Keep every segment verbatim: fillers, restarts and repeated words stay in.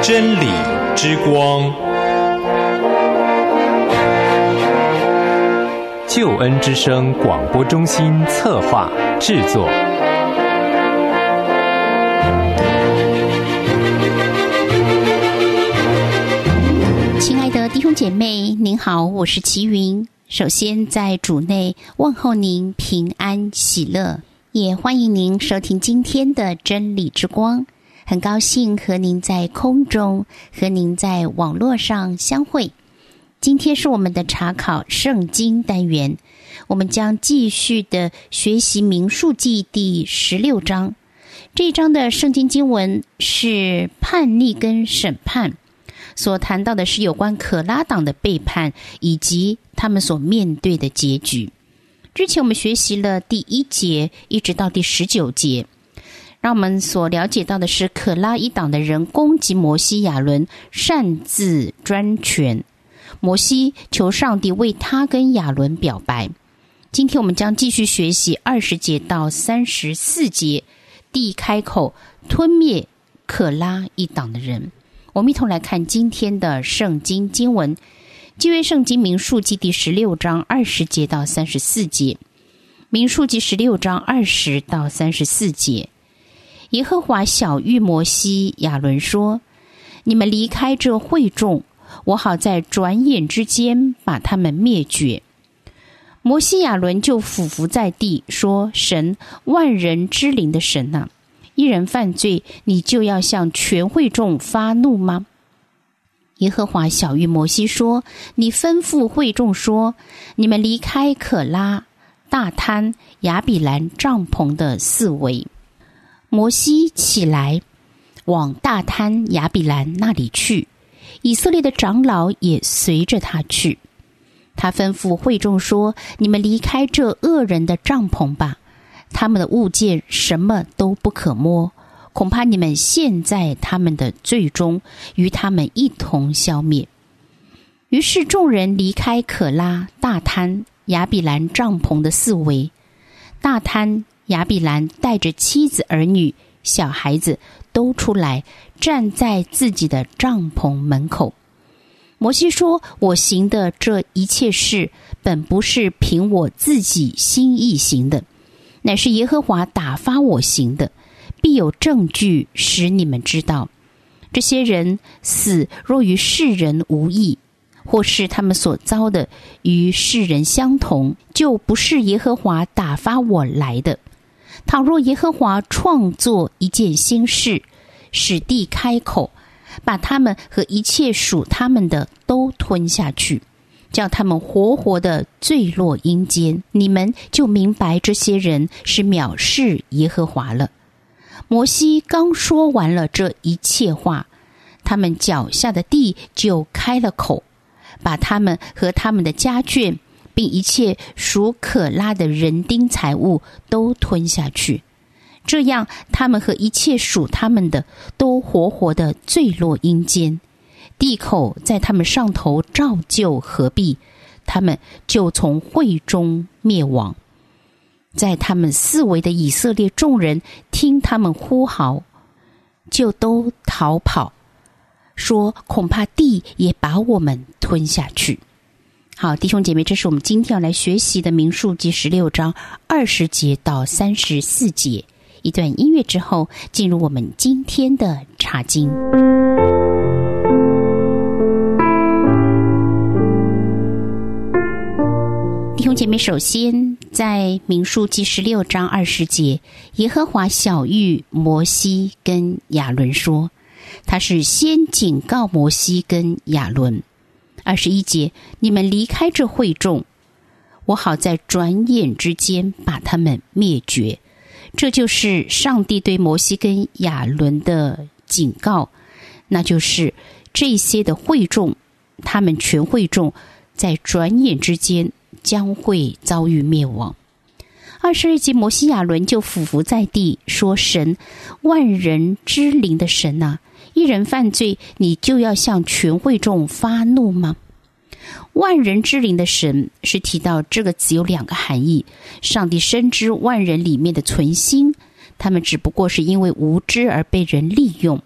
真理之光，救恩之声广播中心策划制作。 亲爱的弟兄姐妹，您好，我是齐云。首先在主内问候您平安喜乐，也欢迎您收听今天的真理之光。很高兴和您在空中，和您在网络上相会。今天是我们的查考圣经单元，我们将继续的学习民数记第十六章。这一章的圣经经文是叛逆跟审判，所谈到的是有关可拉党的背叛以及他们所面对的结局。之前我们学习了第一节一直到第十九节，让我们所了解到的是可拉一党的人攻击摩西亚伦，擅自专权。摩西求上帝为他跟亚伦表白。今天我们将继续学习二十节到三十四节，地开口吞灭可拉一党的人。我们一同来看今天的圣经经文，旧约圣经民数记第十六章二十节到三十四节。民数记十六章二十到三十四节，耶和华晓谕摩西亚伦说：你们离开这会众，我好在转眼之间把他们灭绝。摩西亚伦就俯伏在地说：神，万人之灵的神啊，一人犯罪，你就要向全会众发怒吗？耶和华晓谕摩西说：你吩咐会众说，你们离开可拉、大滩、亚比兰帐篷的四围。摩西起来往大滩亚比兰那里去，以色列的长老也随着他去。他吩咐会众说：你们离开这恶人的帐篷吧，他们的物件什么都不可摸，恐怕你们陷在他们的罪中，与他们一同消灭。于是众人离开可拉、大滩、亚比兰帐篷的四围。大滩、亚比兰带着妻子儿女、小孩子都出来，站在自己的帐篷门口。摩西说：我行的这一切事，本不是凭我自己心意行的，乃是耶和华打发我行的，必有证据使你们知道。这些人死若与世人无异，或是他们所遭的与世人相同，就不是耶和华打发我来的。倘若耶和华创作一件新事，使地开口，把他们和一切属他们的都吞下去，叫他们活活的坠落阴间，你们就明白这些人是藐视耶和华了。摩西刚说完了这一切话，他们脚下的地就开了口，把他们和他们的家眷并一切属可拉的人丁财物都吞下去。这样他们和一切属他们的都活活的坠落阴间，地口在他们上头照旧合闭，他们就从会中灭亡。在他们四围的以色列众人听他们呼号，就都逃跑，说恐怕地也把我们吞下去。好，弟兄姐妹，这是我们今天要来学习的民数记十六章二十节到三十四节。一段音乐之后，进入我们今天的查经。弟兄姐妹，首先在民数记十六章二十节，耶和华晓谕摩西跟亚伦说，他是先警告摩西跟亚伦。二十一节，你们离开这会众，我好在转眼之间把他们灭绝。这就是上帝对摩西跟亚伦的警告，那就是这些的会众，他们全会众在转眼之间将会遭遇灭亡。二十二节，摩西亚伦就俯伏在地说：神，万人之灵的神啊，一人犯罪，你就要向全会众发怒吗？万人之灵的神是提到这个词有两个含义，上帝深知万人里面的存心，他们只不过是因为无知而被人利用，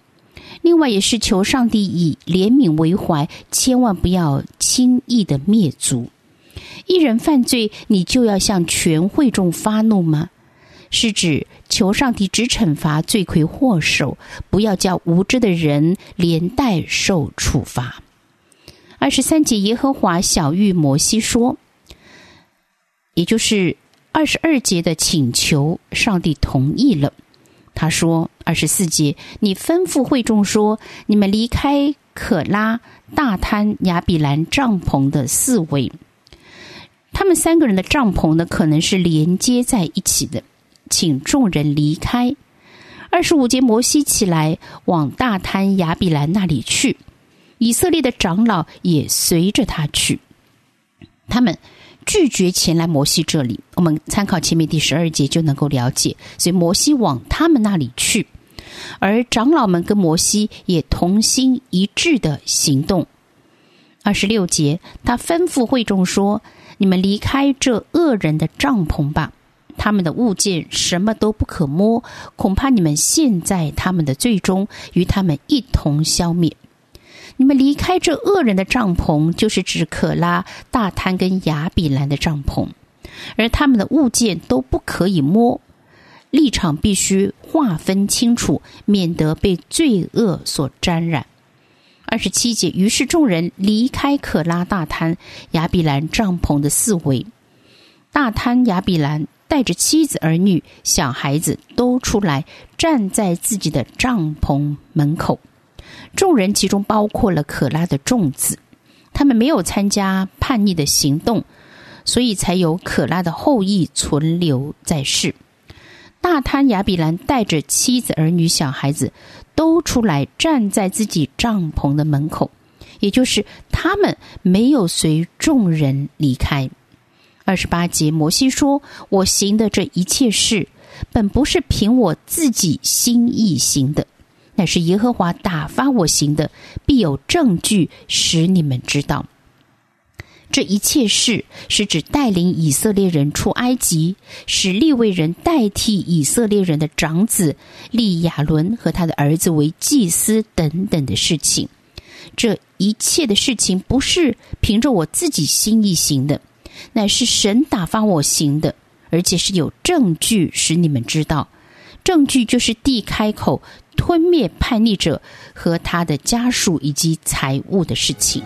另外也是求上帝以怜悯为怀，千万不要轻易的灭族。一人犯罪，你就要向全会众发怒吗？是指求上帝只惩罚罪魁祸首，不要叫无知的人连带受处罚。二十三节，耶和华晓谕摩西说，也就是二十二节的请求，上帝同意了。他说二十四节，你吩咐会众说，你们离开可拉、大滩、亚比兰帐篷的四围。他们三个人的帐篷呢，可能是连接在一起的，请众人离开。二十五节，摩西起来往大滩亚比兰那里去，以色列的长老也随着他去。他们拒绝前来摩西这里，我们参考前面第十二节就能够了解。所以摩西往他们那里去，而长老们跟摩西也同心一致的行动。二十六节，他吩咐会众说，你们离开这恶人的帐篷吧，他们的物件什么都不可摸，恐怕你们陷在他们的罪中，与他们一同消灭。你们离开这恶人的帐篷，就是指可拉、大滩跟亚比兰的帐篷，而他们的物件都不可以摸，立场必须划分清楚，免得被罪恶所沾染。二十七节，于是众人离开可拉、大滩、亚比兰帐篷的四围。大滩、亚比兰带着妻子、儿女、小孩子都出来，站在自己的帐篷门口。众人其中包括了可拉的众子，他们没有参加叛逆的行动，所以才有可拉的后裔存留在世。大滩、亚比兰带着妻子、儿女、小孩子都出来，站在自己帐篷的门口，也就是他们没有随众人离开。二十八节，摩西说，我行的这一切事，本不是凭我自己心意行的，乃是耶和华打发我行的，必有证据使你们知道。这一切事是指带领以色列人出埃及，使利未人代替以色列人的长子立亚伦和他的儿子为祭司等等的事情。这一切的事情不是凭着我自己心意行的，乃是神打发我行的，而且是有证据使你们知道。证据就是地开口吞灭叛逆者和他的家属以及财物的事情。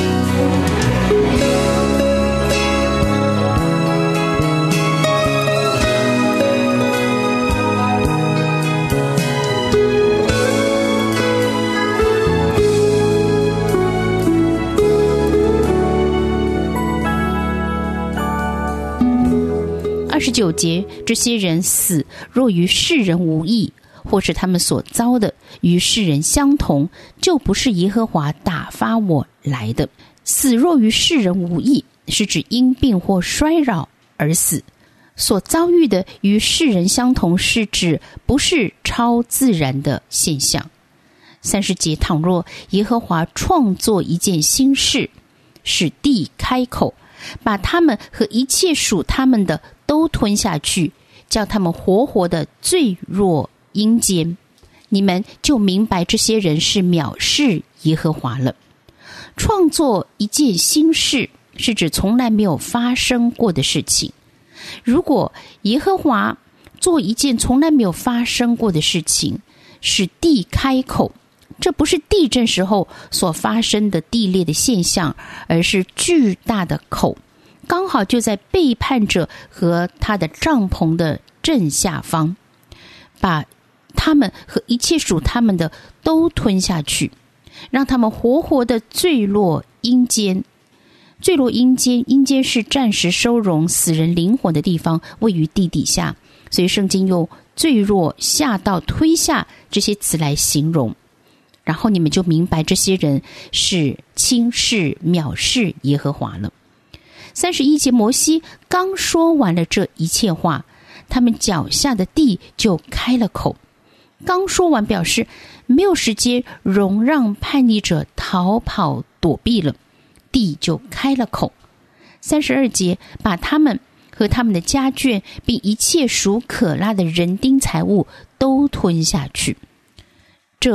二十九节，这些人死若与世人无异，或是他们所遭的与世人相同，就不是耶和华打发我来的。死若与世人无异，是指因病或衰老而死；所遭遇的与世人相同，是指不是超自然的现象。三十节，倘若耶和华创作一件新事，使地开口，把他们和一切属他们的都吞下去，叫他们活活的坠落阴间，你们就明白这些人是藐视耶和华了。创作一件新事，是指从来没有发生过的事情。如果耶和华做一件从来没有发生过的事情，使地开口，这不是地震时候所发生的地裂的现象，而是巨大的口，刚好就在背叛者和他的帐篷的正下方，把他们和一切属他们的都吞下去，让他们活活的坠落阴间。坠落阴间，阴间是暂时收容死人灵魂的地方，位于地底下，所以圣经用坠落、下到、推下这些词来形容。然后你们就明白这些人是轻视、藐视耶和华了。三十一节，摩西刚说完了这一切话，他们脚下的地就开了口。刚说完，表示没有时间容让叛逆者逃跑躲避了，地就开了口。三十二节，把他们和他们的家眷，并一切属可拉的人丁财物都吞下去。这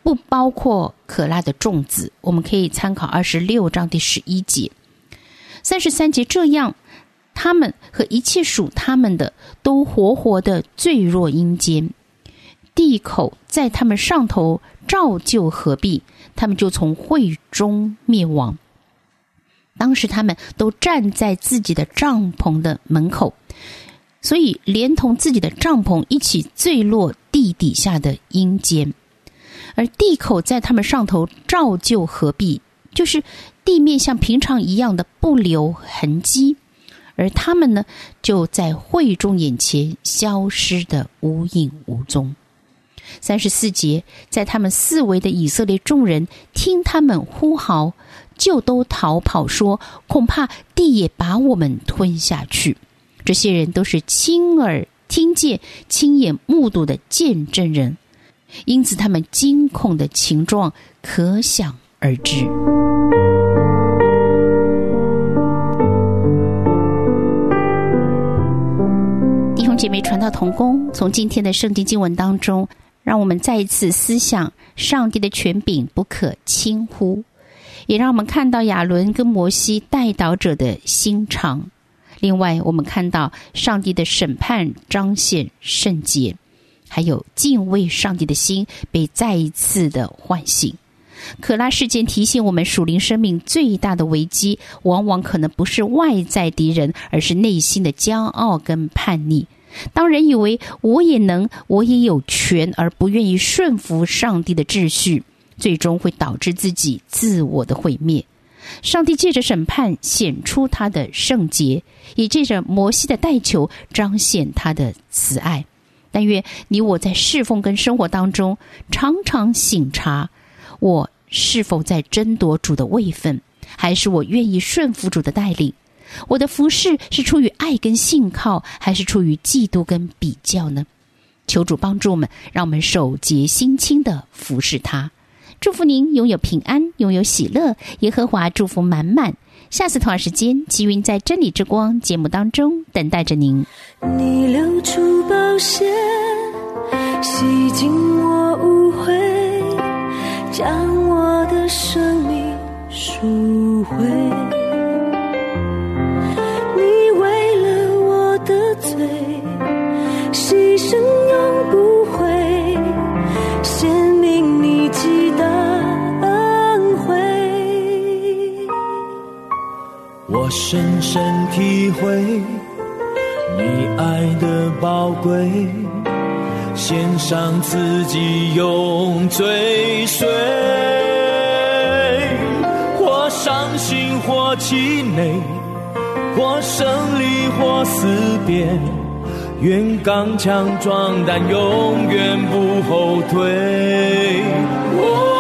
不包括可拉的众子，我们可以参考二十六章第十一节。三十三节，这样他们和一切属他们的都活活的坠落阴间，地口在他们上头照旧合璧，他们就从会中灭亡。当时他们都站在自己的帐篷的门口，所以连同自己的帐篷一起坠落地底下的阴间。而地口在他们上头照旧合璧，就是地面像平常一样的不留痕迹，而他们呢，就在会众眼前消失的无影无踪。三十四节，在他们四围的以色列众人听他们呼号，就都逃跑说，恐怕地也把我们吞下去。这些人都是亲耳听见、亲眼目睹的见证人，因此他们惊恐的情状可想而知。弟兄姐妹，传道同工，从今天的圣经经文当中，让我们再一次思想上帝的权柄不可轻忽，也让我们看到亚伦跟摩西代祷者的心肠。另外，我们看到上帝的审判彰显圣洁，还有敬畏上帝的心被再一次的唤醒。可拉事件提醒我们，属灵生命最大的危机往往可能不是外在敌人，而是内心的骄傲跟叛逆。当人以为我也能，我也有权，而不愿意顺服上帝的秩序，最终会导致自己自我的毁灭。上帝借着审判显出他的圣洁，也借着摩西的代求彰显他的慈爱。但愿你我在侍奉跟生活当中常常省察，我是否在争夺主的位分，还是我愿意顺服主的带领？我的服事是出于爱跟信靠，还是出于嫉妒跟比较呢？求主帮助我们，让我们手洁心清的服侍他。祝福您拥有平安，拥有喜乐，耶和华祝福满满。下次同样时间，齐云在真理之光节目当中等待着您。 你流出宝血，洗净我污秽，将我的生命赎回。你为了我的罪，牺牲永不悔，显明你极大恩惠。 我深深体会你爱的宝贵，献上自己永追随，或伤心或气馁，或胜利或思辨，愿刚强壮胆，永远不后退。哦